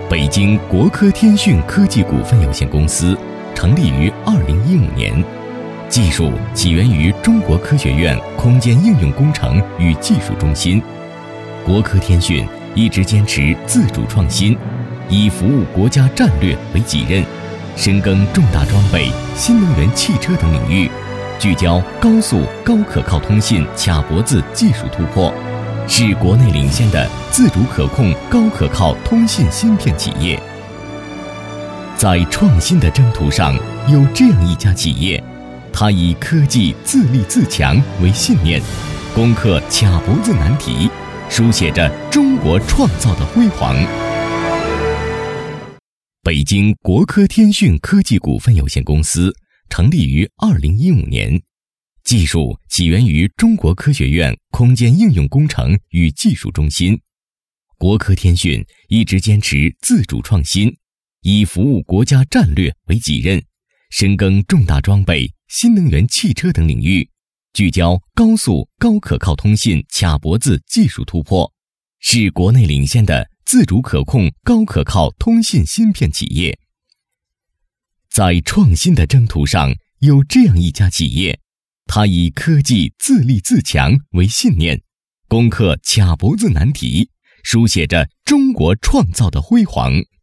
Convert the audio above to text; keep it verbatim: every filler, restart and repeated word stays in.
北京国科天讯科技股份有限公司成立于二零一五年，技术起源于中国科学院空间应用工程与技术中心。国科天讯一直坚持自主创新，以服务国家战略为己任，深耕重大装备、新能源汽车等领域，聚焦高速高可靠通信卡脖子技术突破，是国内领先的自主可控高可靠通信芯片企业。在创新的征途上，有这样一家企业，它以科技自立自强为信念，攻克卡脖子难题，书写着中国创造的辉煌。北京国科天讯科技股份有限公司成立于二零一五年，技术起源于中国科学院空间应用工程与技术中心。国科天讯一直坚持自主创新，以服务国家战略为己任，深耕重大装备、新能源汽车等领域，聚焦高速高可靠通信卡脖子技术突破，是国内领先的自主可控高可靠通信芯片企业。在创新的征途上，有这样一家企业，它以科技自立自强为信念，攻克卡脖子难题，书写着中国创造的辉煌。